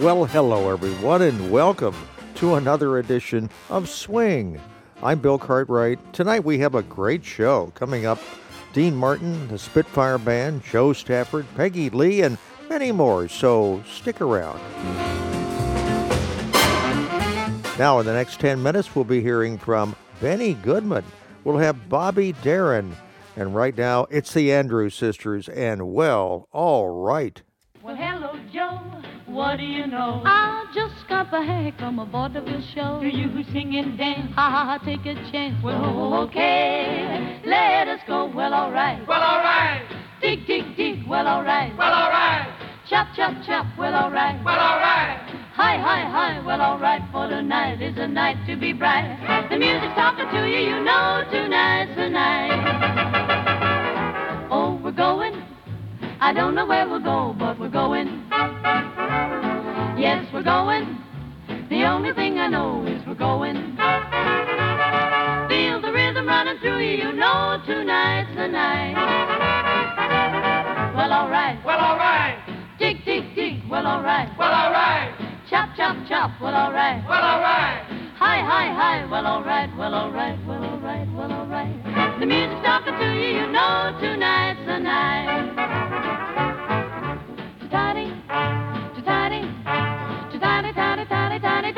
Well, hello everyone, and welcome to another edition of Swing. I'm Bill Cartwright. Tonight we have a great show coming up. Dean Martin, the Spitfire Band, Joe Stafford, Peggy Lee, and many more, so stick around. Now, in the next 10 minutes, we'll be hearing from Benny Goodman. We'll have Bobby Darin, and right now, it's the Andrews Sisters, and well, all right. Well, hello, Joe. What do you know? I just got back from a vaudeville show. Do you sing and dance? Ha, take a chance. Well, okay, let us go. Well, all right. Well, all right. Dig, dig, dig. Well, all right. Well, all right. Chop, chop, chop. Well, all right. Well, all right. Hi, hi, hi. Well, all right. For tonight is a night to be bright. The music's talking to you. You know tonight's the night. Oh, we're going. I don't know where we'll go, but we're going. Yes, we're going. The only thing I know is we're going. Feel the rhythm running through you. You know tonight's the night. Well, all right. Well, all right. Dig, dig, dig. Well, all right. Well, all right. Chop, chop, chop. Well, all right. Well, all right. Hi, hi, hi. Well, all right. Well, all right. Well, all right. Well, all right. The music's talking to you. You know tonight's the night. Ta-taddy, ta-taddy, ta-taddy, ta-taddy, ta-taddy, ta-taddy,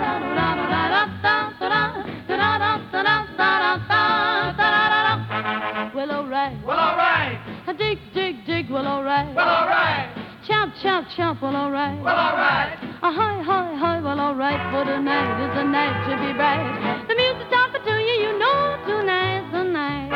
da-da-da-da-da-da-da-da-da-da-da-da-da-da-da-da. Well, all right. Well, all right. Dig, dig, dig. Well, all right. Well, all right. Chop, chop, chop. Well, all right. Well, all right. Hi, hi, hi. Well, all right. For tonight is a night to be bright. The music's talking to you. You know tonight's the night.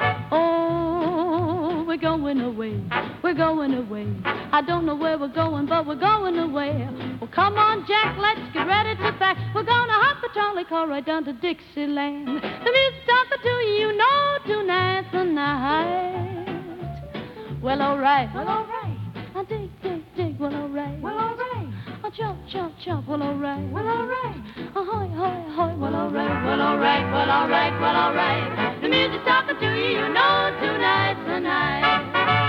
Oh, we're going away. We're going away. I don't know where we're going, but we're going away. Well, come on, Jack, let's get ready to pack. We're gonna hop the trolley car right down to Dixieland. The music's talking to you, you know tonight's the night. Well, all right. Well, all right. I dig, dig, dig. Well, all right. Well, all right. I chop, chop, chop. Well, all right. Well, all right. Hi, hi, hi. Well, all right. Well, all right. Well, all right. Well, all right. The music's talking to you, you know tonight's the night.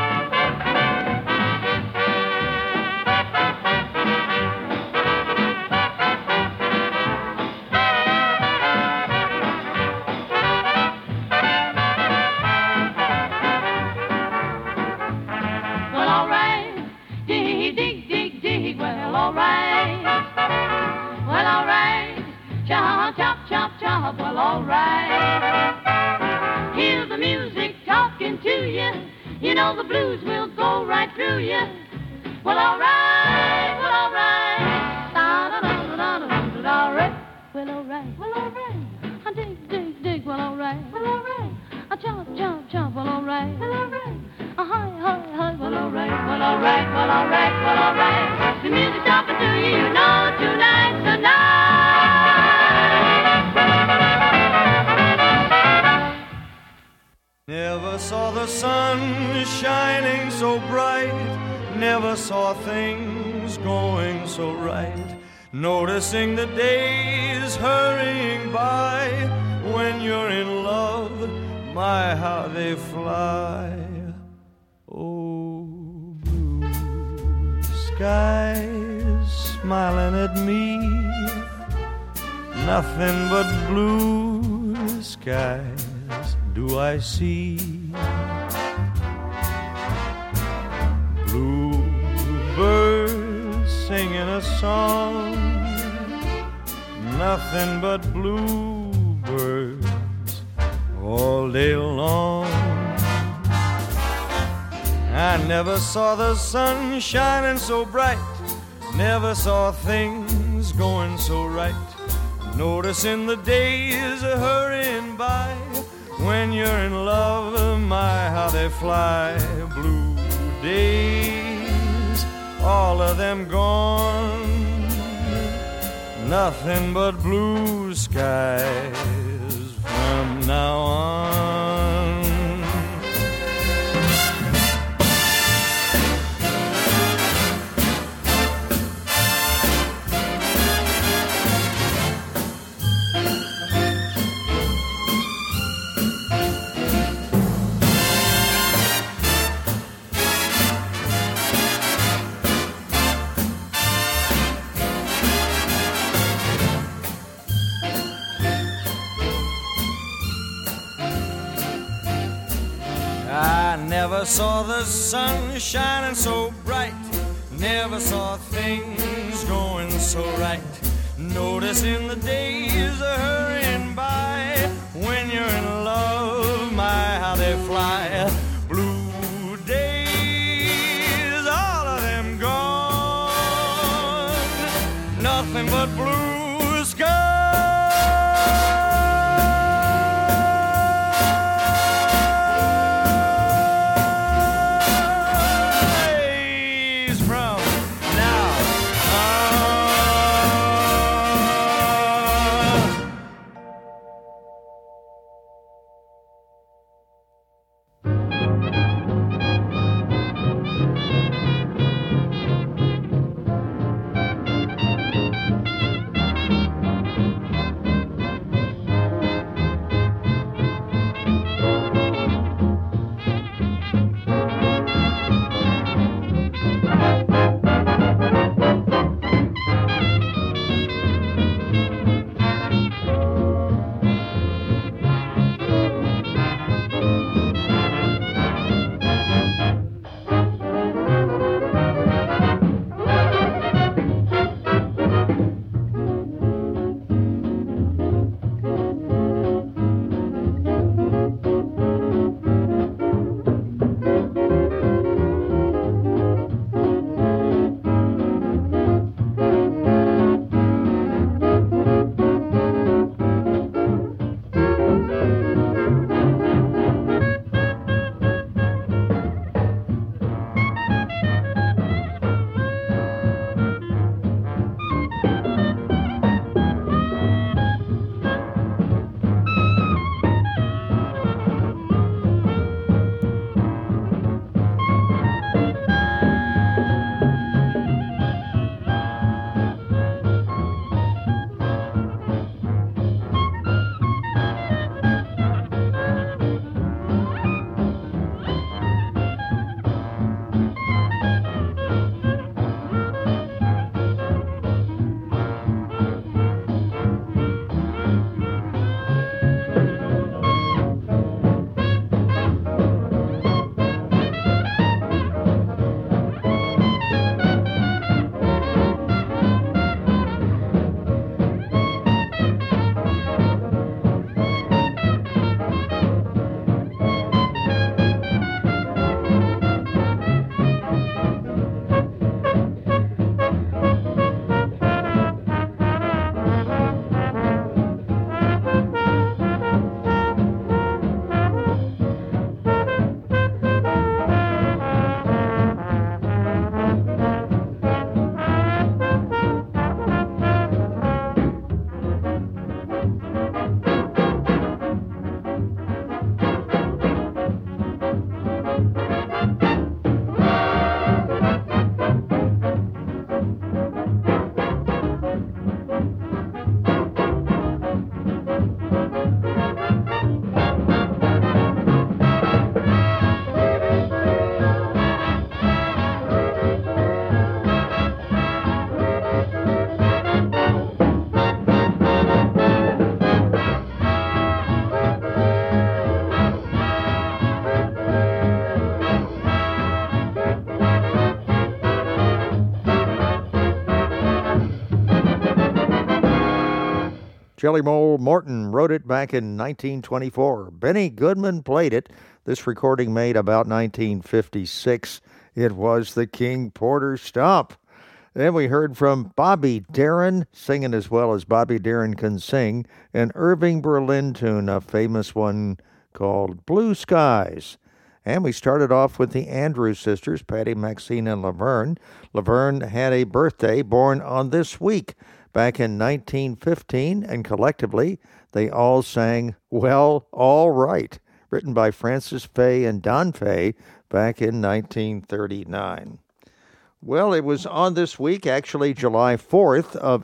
All right. Well, all right. Chop, chop, chop, chop. Well, all right. Hear the music talking to you. You know the blues will go right through you. Well, all right. Well, all right. Da-da-da-da-da-da-da-da. Well, all right. Well, all right. I dig, dig, dig. Well, all right. Well, all right. I chop, chop, chop. Well, all right. Well, all right. Hi, hi, hi. Well, all right. Well, all right. Well, all right. Well, all right. The music's talking to you. You know tonight's the night. Never saw the sun shining so bright. Never saw things going so right. Noticing the days hurrying by. When you're in love, my, how they fly. Oh, blue skies smiling at me. Nothing but blue skies do I see. Blue birds singing a song. Nothing but blue birds all day long. I never saw the sun shining so bright. Never saw things going so right. Noticing the days hurrying by. When you're in love, my, how they fly. Blue days, all of them gone. Nothing but blue skies from now on. saw the sun shining so bright, never saw things going so right. Noticing the days are hurrying by, when you're in love, my how they fly. Blue days, all of them gone, nothing but blue skies. Jelly Roll Morton wrote it back in 1924. Benny Goodman played it. This recording made about 1956. It was the King Porter Stomp. Then we heard from Bobby Darin, singing as well as Bobby Darin can sing, an Irving Berlin tune, a famous one called Blue Skies. And we started off with the Andrews sisters, Patty, Maxine, and Laverne. Laverne had a birthday born on this week, back in 1915, and collectively they all sang Well, All Right, written by Francis Faye and Don Faye back in 1939. Well, it was on this week, actually July 4th of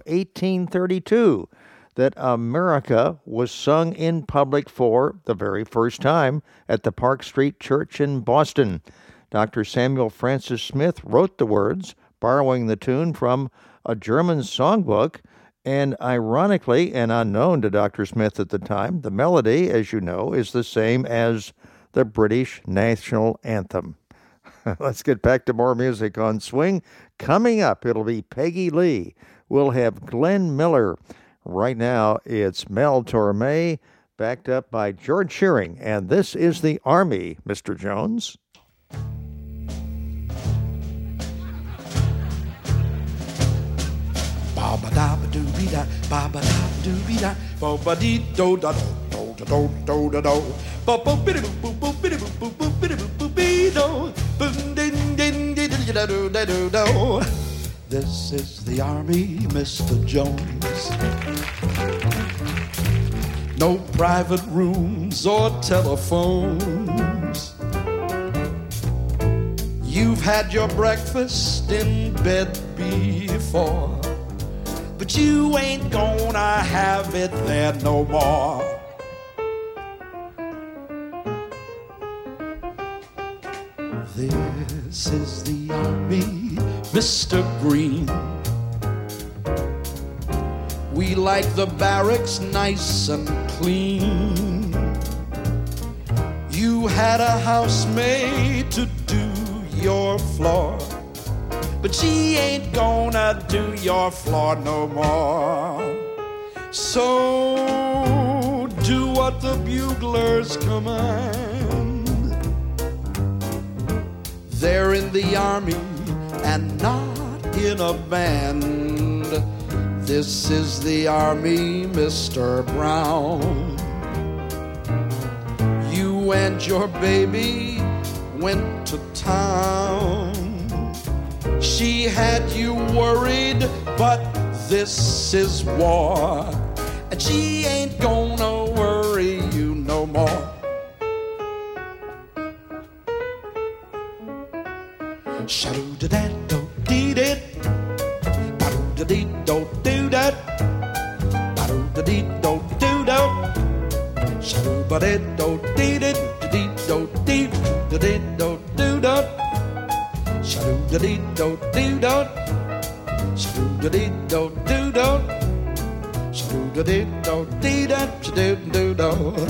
1832, that America was sung in public for the very first time at the Park Street Church in Boston. Dr. Samuel Francis Smith wrote the words, borrowing the tune from a German songbook, and ironically, and unknown to Dr. Smith at the time, the melody, as you know, is the same as the British national anthem. Let's get back to more music on Swing. Coming up, it'll be Peggy Lee. We'll have Glenn Miller. Right now, it's Mel Torme, backed up by George Shearing. And this is the Army, Mr. Jones. Ba-ba-da-ba-doo-be-da, ba-ba-da-ba-doo-be-da, ba-ba-dee-do-da-do, do-da-do-do-da-do, ba-ba-biddy-boo-boo-biddy-boo-boo-biddy-boo-bee-do, boom-ding-ding-ding-ding-da-do-da-do-do. This is the Army, Mr. Jones. No private rooms or telephones. You've had your breakfast in bed before, but you ain't gonna have it there no more. This is the Army, Mr. Green. We like the barracks nice and clean. You had a housemaid to do your floor, but she ain't gonna do your floor no more. So do what the buglers command. They're in the Army and not in a band. This is the Army, Mr. Brown. You and your baby went to town. She had you worried, but this is war, and she ain't gonna worry you no more. Shadoo-da-da-do-dee-dit, ba-doo-da-dee-do-doo-dat, ba-doo-da-dee-do-doo-do, shadoo-ba-dee-do-dee-dit, dee-do-dee-do-dee-do-doo-dat, shadoo-da-dee-do-doo-dat, shadoo-da-dee-do-doo-dat, shadoo-da-dee-do-dee-dat, shadoo-do-do.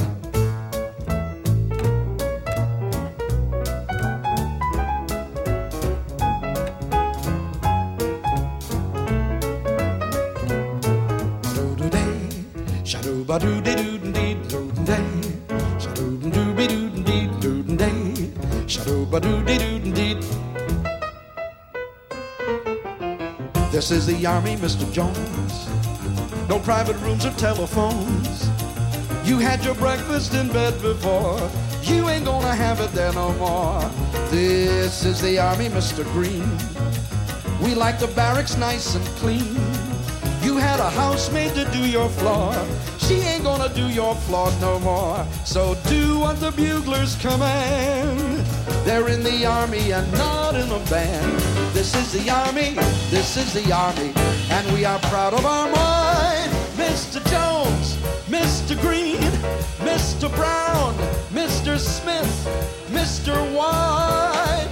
This is the Army, Mr. Jones. No private rooms or telephones. You had your breakfast in bed before. You ain't gonna have it there no more. This is the Army, Mr. Green. We like the barracks nice and clean. You had a housemaid to do your floor. She ain't gonna do your floor no more. So do what the buglers command. They're in the Army and not in a band. This is the Army, this is the Army, and we are proud of our mind. Mr. Jones, Mr. Green, Mr. Brown, Mr. Smith, Mr. White,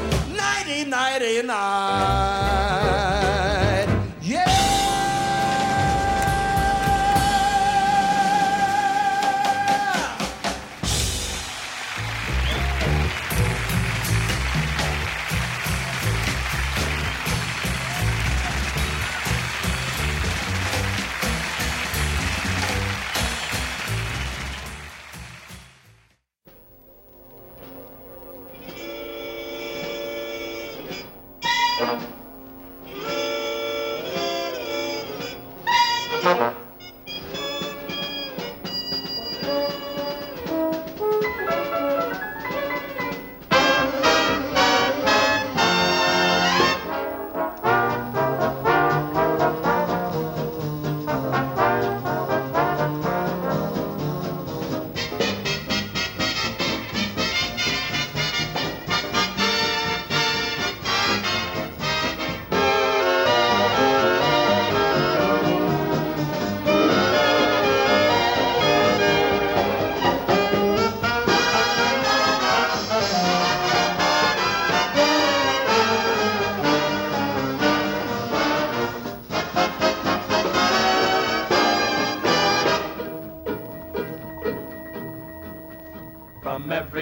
90-99. Yeah!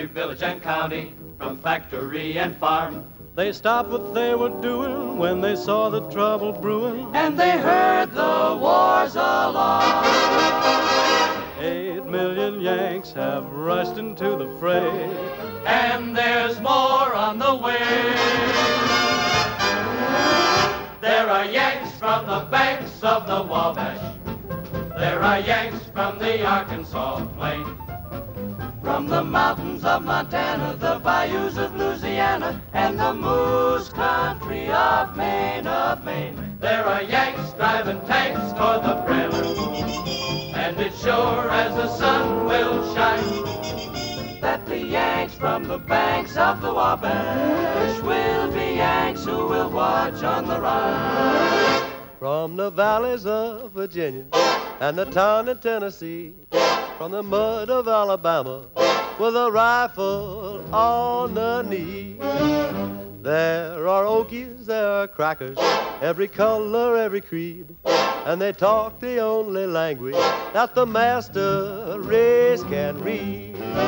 every village and county, from factory and farm. They stopped what they were doing when they saw the trouble brewing, And they heard the war's alarm. 8 million Yanks have rushed into the fray, And there's more on the way. There are Yanks from the banks of the Wabash. There are Yanks from the Arkansas plain. From the mountains of Montana, the bayous of Louisiana, and the moose country of Maine, There are Yanks driving tanks toward the prairie. And it's sure as the sun will shine that the Yanks from the banks of the Wabash will be Yanks who will watch on the Rhine. from the valleys of Virginia and the town in Tennessee, from the mud of Alabama with a rifle on the knee. There are Okies, there are crackers, every color, every creed, and they talk the only language that the master race can read.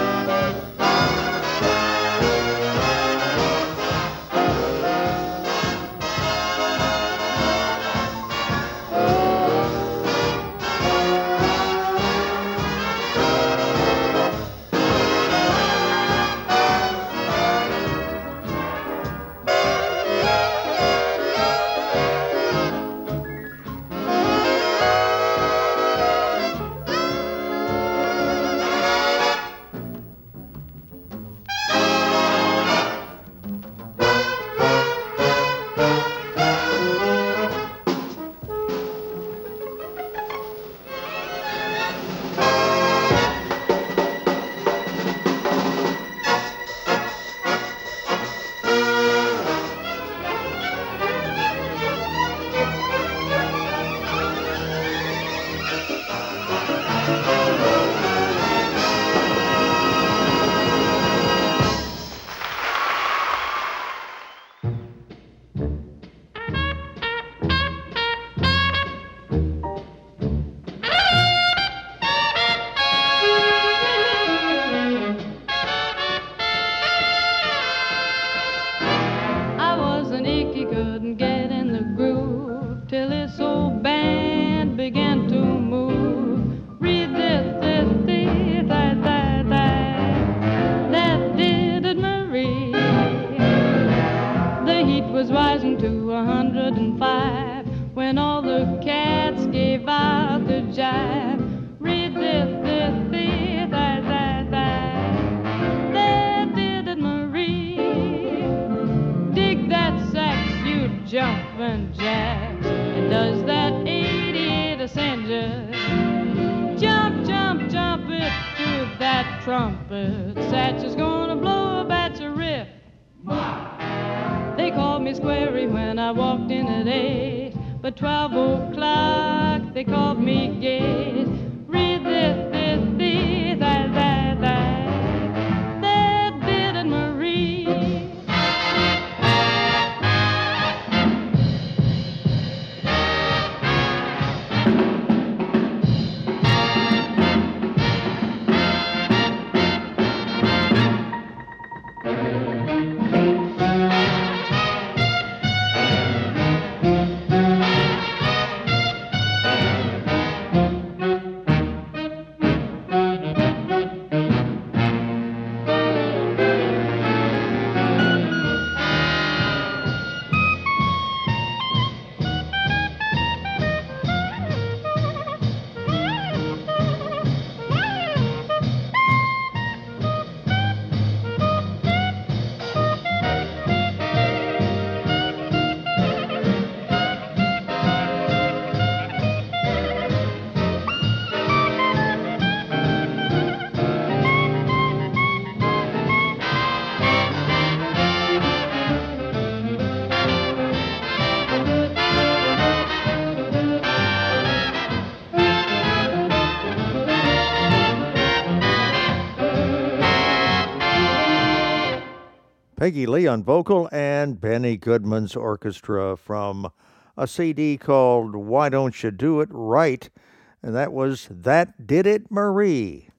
Peggy Lee on vocal and Benny Goodman's orchestra from a CD called Why Don't You Do It Right? And that was That Did It Marie.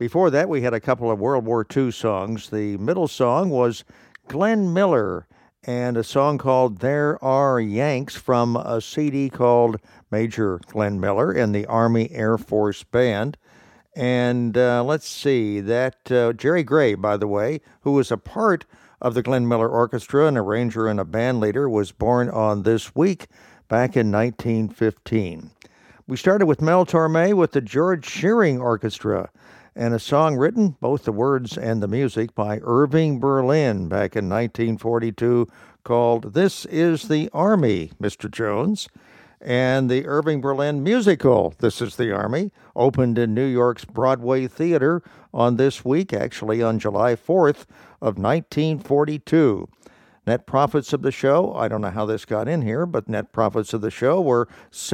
Before that, we had a couple of World War II songs. The middle song was Glenn Miller and a song called There Are Yanks from a CD called Major Glenn Miller and the Army Air Force Band. And let's see, that Jerry Gray, by the way, who was a part of the Glenn Miller Orchestra, an arranger and a band leader, was born on this week back in 1915. We started with Mel Torme with the George Shearing Orchestra and a song written, both the words and the music, by Irving Berlin back in 1942 called This Is the Army, Mr. Jones. And the Irving Berlin musical, This Is the Army, opened in New York's Broadway Theater on this week, actually on July 4th of 1942. Net profits of the show, I don't know how this got in here, but net profits of the show were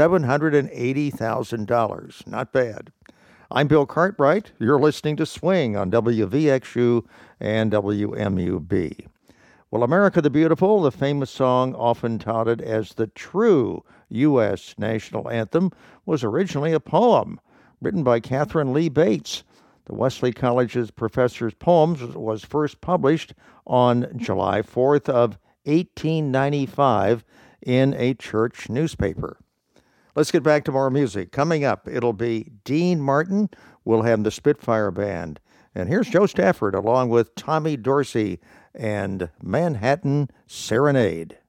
$780,000. Not bad. I'm Bill Cartwright. You're listening to Swing on WVXU and WMUB. Well, America the Beautiful, the famous song often touted as the true U.S. national anthem, was originally a poem written by Catherine Lee Bates. The Wesley College's professor's poems was first published on July 4th of 1895 in a church newspaper. Let's get back to more music. Coming up, it'll be Dean Martin. We'll have the Spitfire Band. And here's Joe Stafford along with Tommy Dorsey and Manhattan Serenade.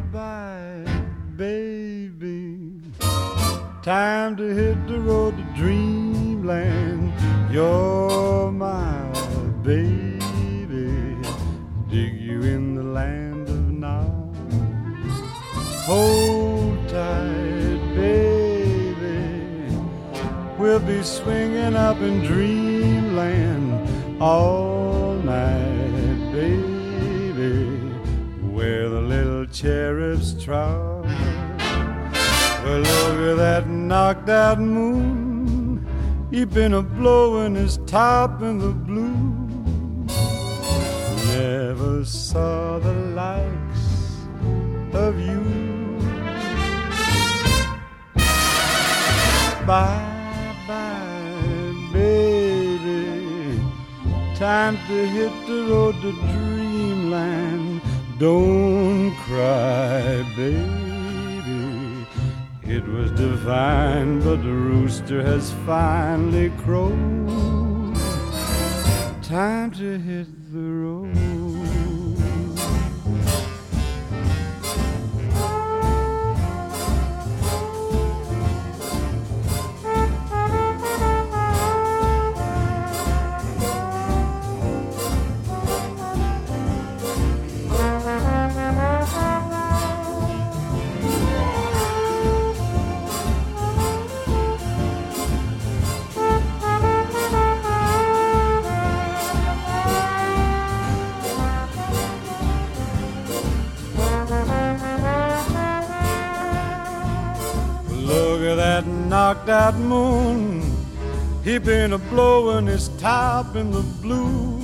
bye, baby. Time to hit the road to dreamland. You're my baby. Dig you in the land of now. Hold tight, baby. We'll be swinging up in dreamland all night, baby, where the little cherubs trot. Well, look at that knocked out moon. He been a-blowing his top in the blue. Never saw the likes of you. Bye-bye, baby. Time to hit the road to dreamland. Don't cry, baby. It was divine, but the rooster has finally crowed. Time to hit the road. Knocked out moon, he been a-blowing his top in the blue.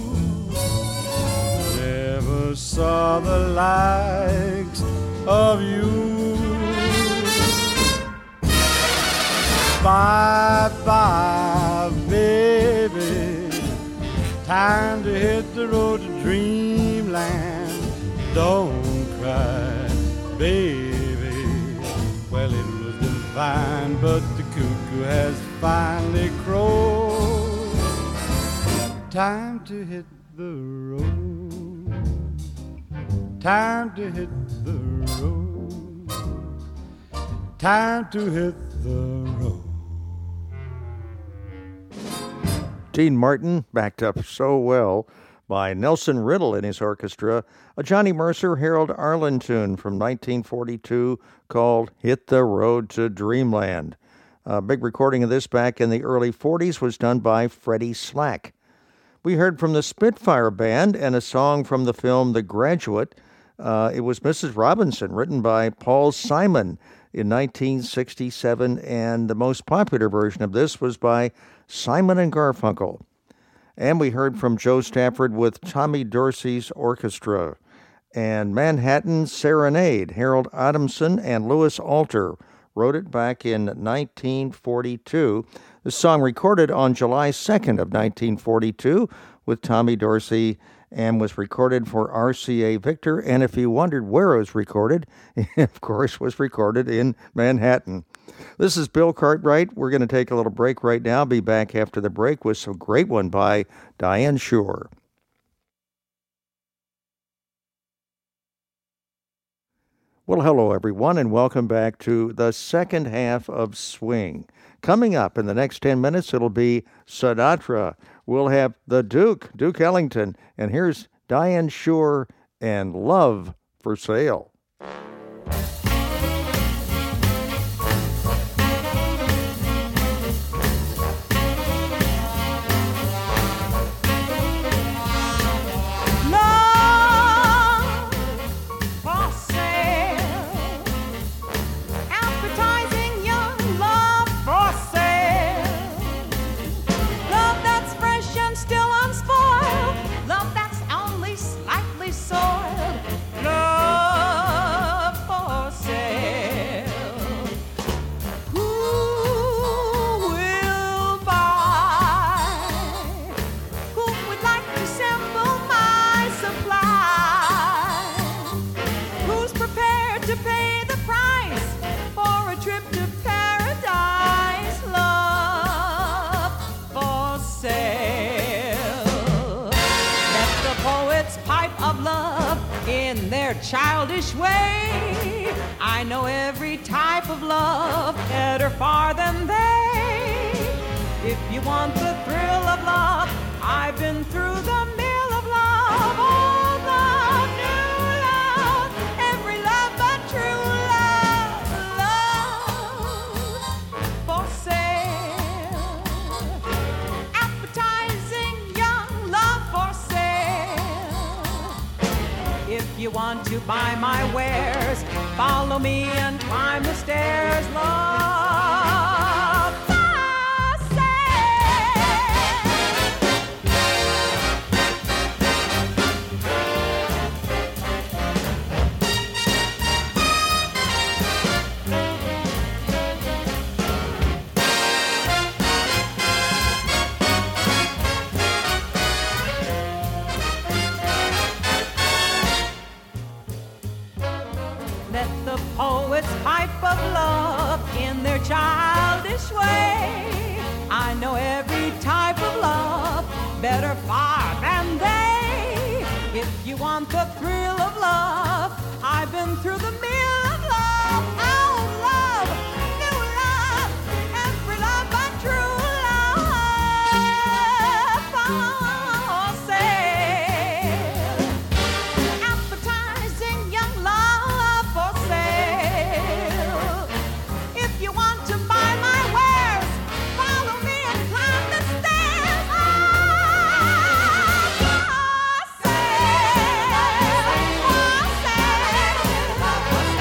Never saw the likes of you. Bye-bye, baby. Time to hit the road to dreamland. Don't cry, baby. Well, it was divine, but the cuckoo has finally crowed. Time to hit the road. Time to hit the road. Time to hit the road. Dean Martin, backed up so well by Nelson Riddle and his orchestra, a Johnny Mercer, Harold Arlen tune from 1942 called Hit the Road to Dreamland. A big recording of this back in the early 40s was done by Freddie Slack. We heard from the Spitfire Band and a song from the film The Graduate. It was Mrs. Robinson, written by Paul Simon in 1967, and the most popular version of this was by Simon and Garfunkel. And we heard from Joe Stafford with Tommy Dorsey's orchestra. And Manhattan Serenade, Harold Adamson and Louis Alter wrote it back in 1942. The song recorded on July 2nd of 1942 with Tommy Dorsey and was recorded for RCA Victor. And if you wondered where it was recorded, it, of course, was recorded in Manhattan. This is Bill Cartwright. We're going to take a little break right now. Be back after the break with some great one by Diane Shore. Well, hello, everyone, and welcome back to the second half of Swing. Coming up in the next 10 minutes, it'll be Sinatra. We'll have the Duke Ellington, and here's Diane Shore and Love for Sale. Childish way, I know every type of love better far than they. If you want the thrill of love, I've been through the mill of love. All the new love, every love but true love, love for sale. Appetizing young love for sale. If you want to buy my wares, follow me and climb the stairs. Love for Let the poets pipe of love in their childish way. I know every type of love better far than they. If you want the thrill of love, I've been through the mill of love. Old love, new love, every love but true love for sale. Appetizing young love for sale. If you want to buy my wares, follow me and climb the stairs. For sale, for sale, for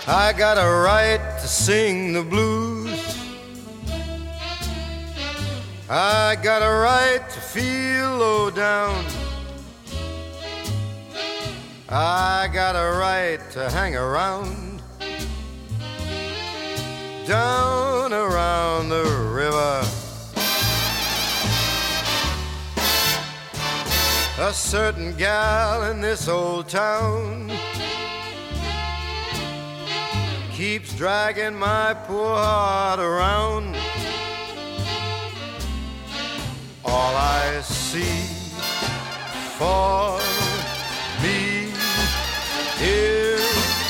I got a right to sing the blues. I got a right to feel low down. I got a right to hang around down around the river. A certain gal in this old town keeps dragging my poor heart around. All I see for me is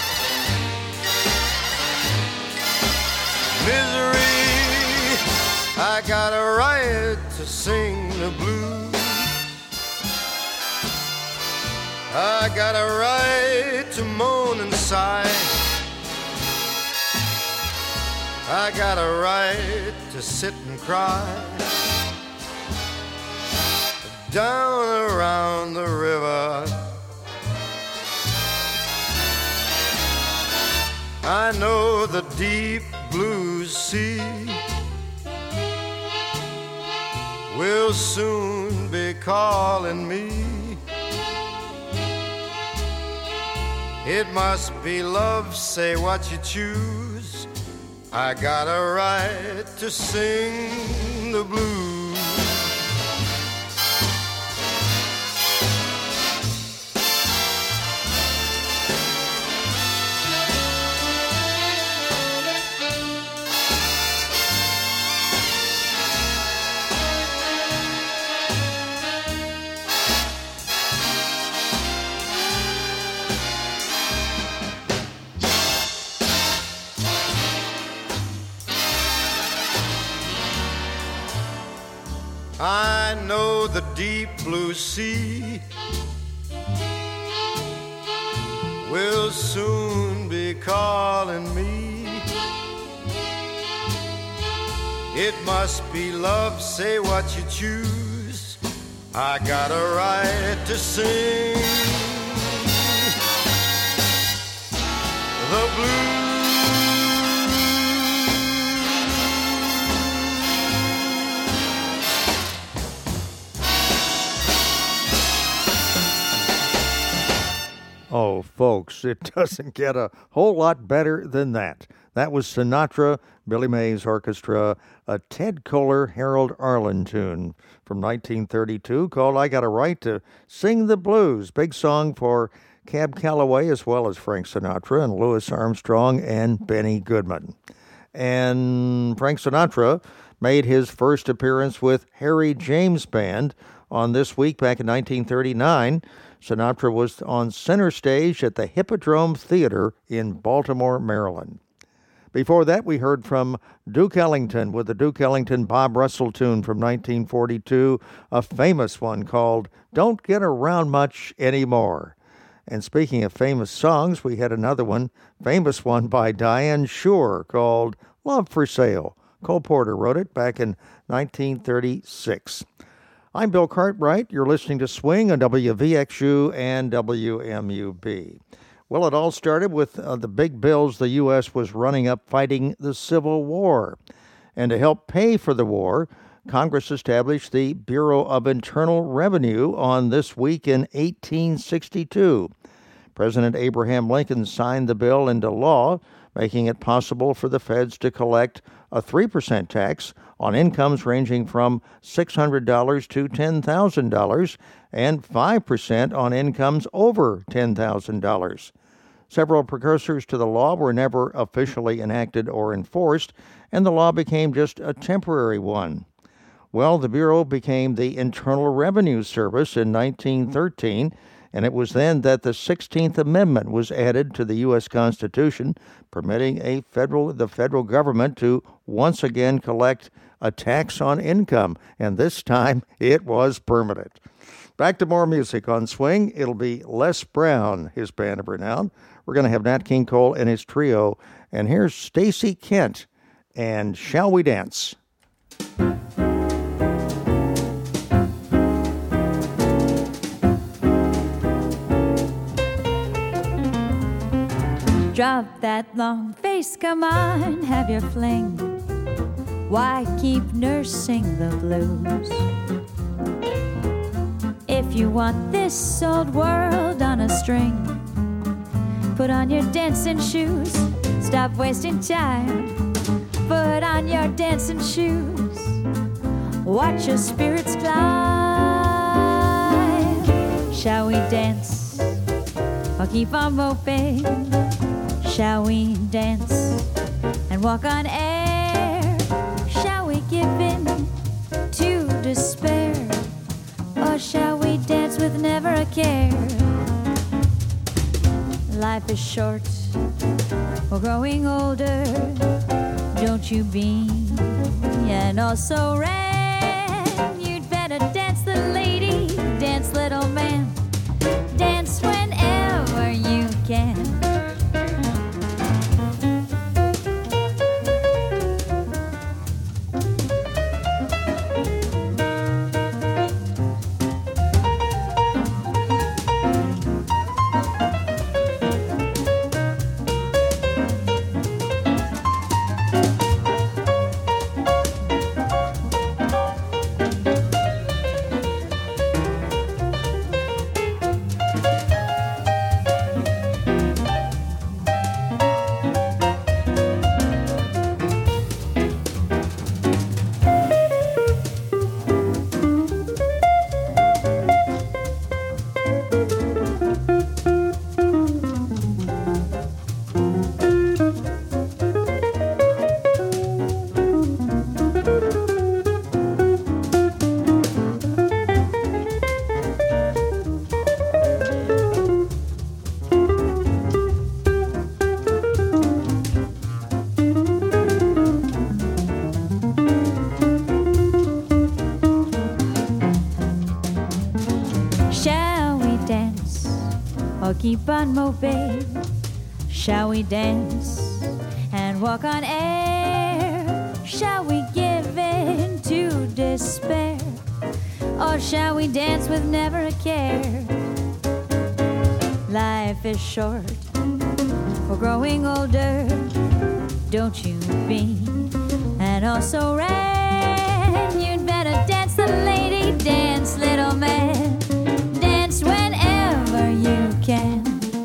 misery. I got a right to sing the blues. I got a right to moan and sigh. I got a right to sit and cry down around the river. I know the deep blue sea will soon be calling me. It must be love, say what you choose. I got a right to sing the blues. I know the deep blue sea will soon be calling me. It must be love, say what you choose. I got a right to sing the blues. Oh, folks, it doesn't get a whole lot better than that. That was Sinatra, Billy Mays Orchestra, a Ted Koehler, Harold Arlen tune from 1932 called I Got a Right to Sing the Blues. Big song for Cab Calloway as well as Frank Sinatra and Louis Armstrong and Benny Goodman. And Frank Sinatra made his first appearance with Harry James Band on This Week back in 1939. Sinatra was on center stage at the Hippodrome Theater in Baltimore, Maryland. Before that, we heard from Duke Ellington with the Duke Ellington Bob Russell tune from 1942, a famous one called Don't Get Around Much Anymore. And speaking of famous songs, we had another one, famous one by Diane Shore called Love for Sale. Cole Porter wrote it back in 1936. I'm Bill Cartwright. You're listening to Swing on WVXU and WMUB. Well, it all started with the big bills the U.S. was running up fighting the Civil War. And to help pay for the war, Congress established the Bureau of Internal Revenue on This Week in 1862. President Abraham Lincoln signed the bill into law, making it possible for the feds to collect a 3% tax on incomes ranging from $600 to $10,000 and 5% on incomes over $10,000. Several precursors to the law were never officially enacted or enforced, and the law became just a temporary one. Well, the Bureau became the Internal Revenue Service in 1913, and it was then that the 16th Amendment was added to the U.S. Constitution, permitting the federal government to once again collect a tax on income, and this time it was permanent. Back to more music on Swing. It'll be Les Brown, his band of renown. We're going to have Nat King Cole and his trio, and here's Stacy Kent and Shall We Dance? Drop that long face, come on, have your fling. Why keep nursing the blues? If you want this old world on a string, put on your dancing shoes, stop wasting time. Put on your dancing shoes, watch your spirits climb. Shall we dance or keep on moping? Shall we dance and walk on air? Shall we give in to despair? Or shall we dance with never a care? Life is short, we're growing older. Don't you be and also ran? You'd better dance, little lady, dance, little man, dance whenever you can. Keep on moping. Shall we dance and walk on air? Shall we give in to despair? Or shall we dance with never a care? Life is short, we're growing older. Don't you be and also ran? You'd better dance, little lady, dance, little man, dance whenever you can.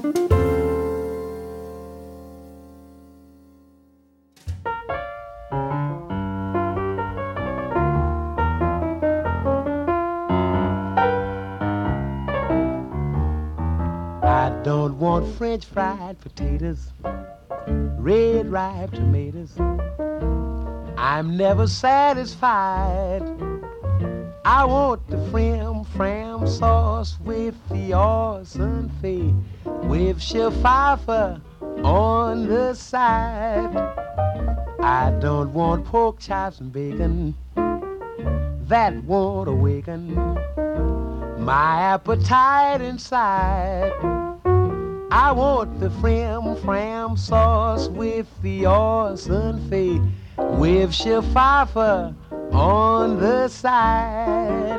I don't want French fried potatoes, red ripe tomatoes. I'm never satisfied. I want the fram sauce with the awesome fee, with Pfeiffer on the side. I don't want pork chops and bacon, that won't awaken my appetite inside. I want the fram sauce with the awesome fee, with Pfeiffer on the side.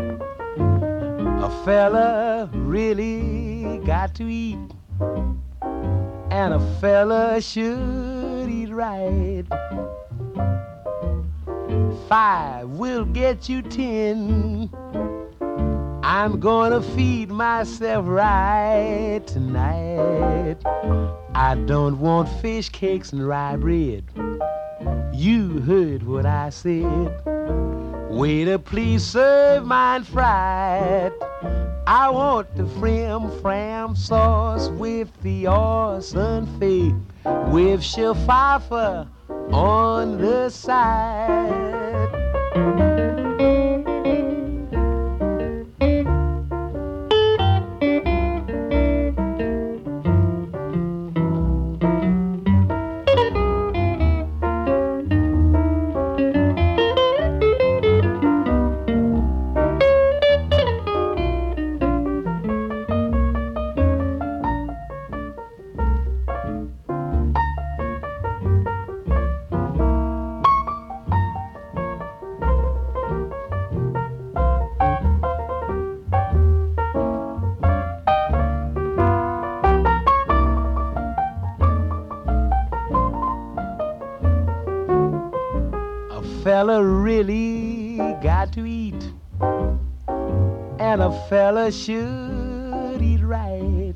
A fella really got to eat, and a fella should eat right. 5 will get you 10. I'm gonna feed myself right tonight. I don't want fish cakes and rye bread. You heard what I said. Waiter, please serve mine fried. I want the fram sauce with the awesome fee, with Pfeiffer on the side. fella really got to eat, and a fella should eat right.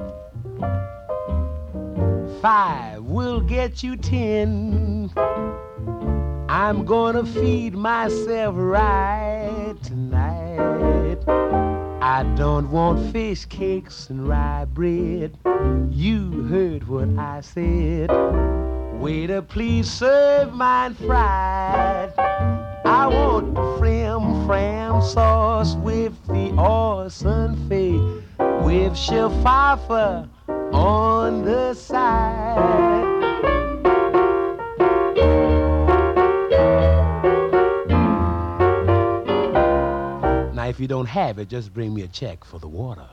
5 will get you 10. I'm gonna feed myself right tonight. I don't want fish cakes and rye bread. You heard what I said. Waiter, please serve mine fried. I want the fram sauce with the Orson Fay, with Shaffa on the side. Now, if you don't have it, just bring me a check for the water.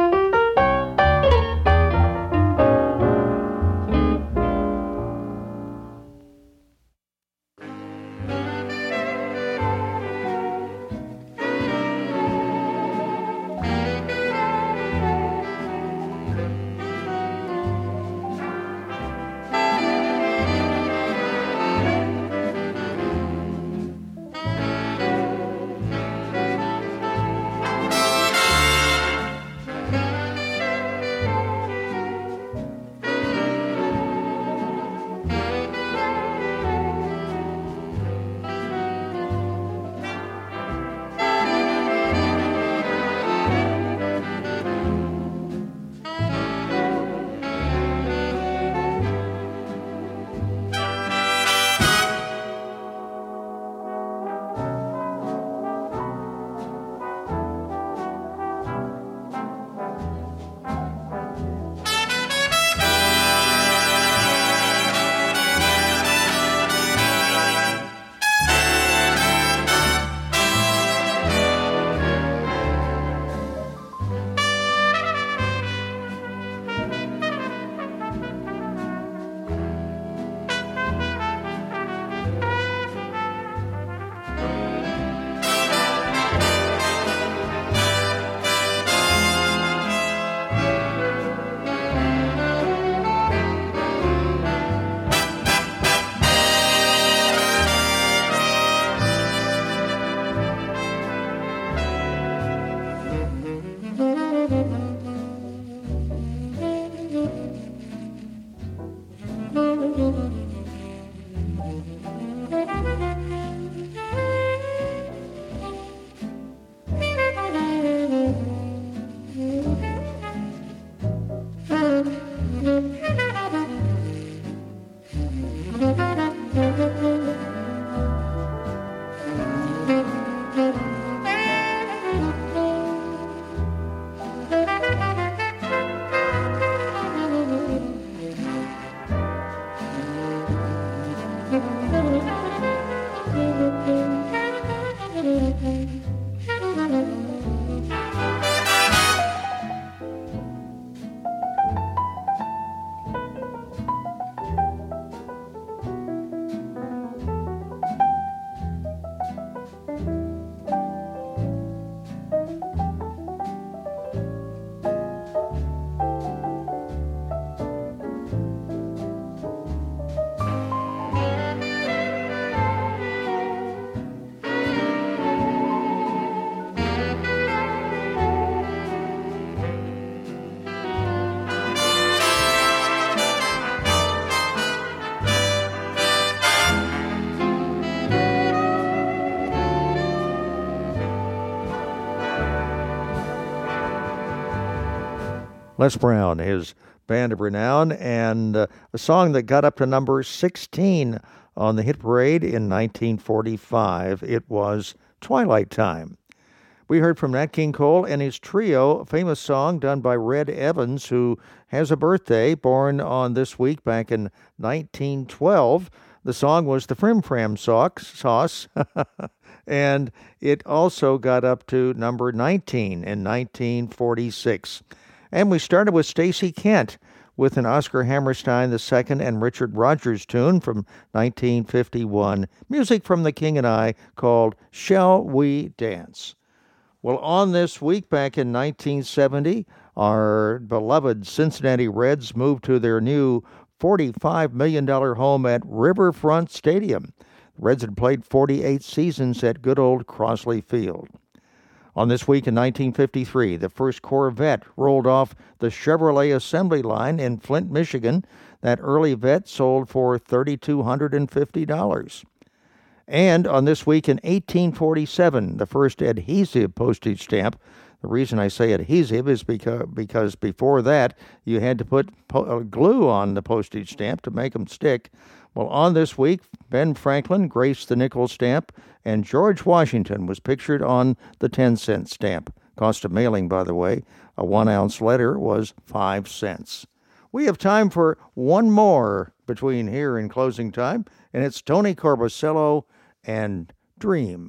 Les Brown, his band of renown, and a song that got up to number 16 on the hit parade in 1945. It was Twilight Time. We heard from Nat King Cole and his trio, a famous song done by Red Evans, who has a birthday, born on this week back in 1912. The song was the Frim Fram Sauce, and it also got up to number 19 in 1946. And we started with Stacey Kent with an Oscar Hammerstein II and Richard Rodgers tune from 1951, music from The King and I, called Shall We Dance? Well, on this week back in 1970, our beloved Cincinnati Reds moved to their new $45 million home at Riverfront Stadium. Reds had played 48 seasons at good old Crosley Field. On this week in 1953, the first Corvette rolled off the Chevrolet assembly line in Flint, Michigan. That early Vette sold for $3,250. And on this week in 1847, the first adhesive postage stamp. The reason I say adhesive is because before that, you had to put glue on the postage stamp to make them stick. Well, on this week, Ben Franklin graced the nickel stamp, and George Washington was pictured on the 10-cent stamp. Cost of mailing, by the way, a 1-ounce letter was 5 cents. We have time for one more between here and closing time, and it's Tony Corbusello and Dream.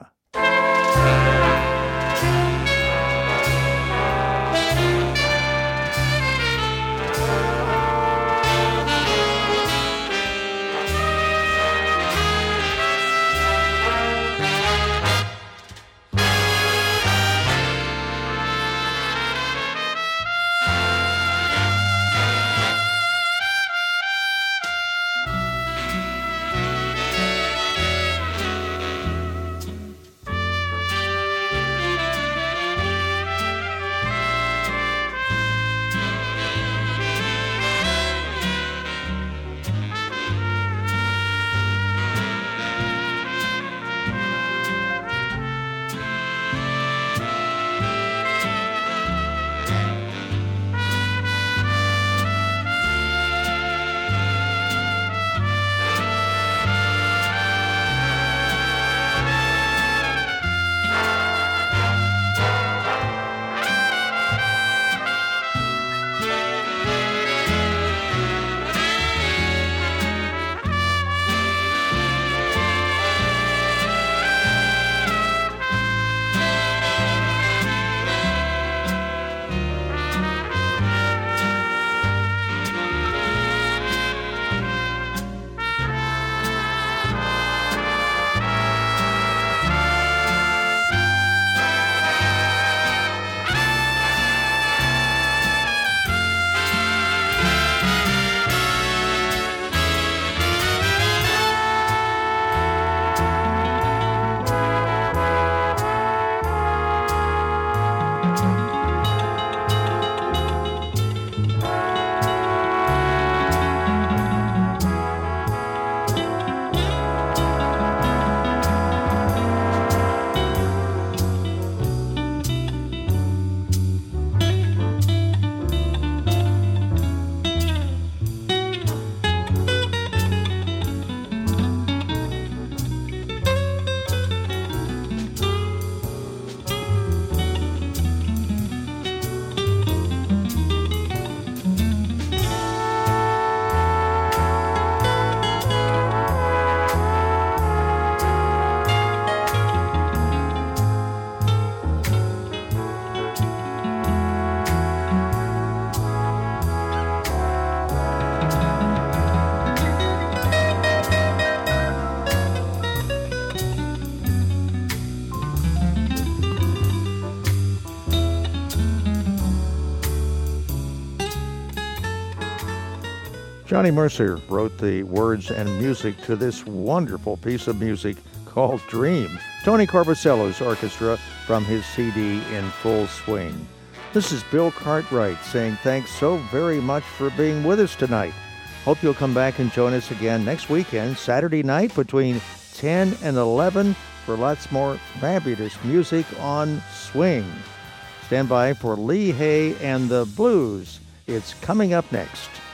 Johnny Mercer wrote the words and music to this wonderful piece of music called Dream. Tony Corbusello's orchestra from his CD In Full Swing. This is Bill Cartwright saying thanks so very much for being with us tonight. Hope you'll come back and join us again next weekend, Saturday night between 10 and 11 for lots more fabulous music on swing. Stand by for Lee Hay and the Blues. It's coming up next.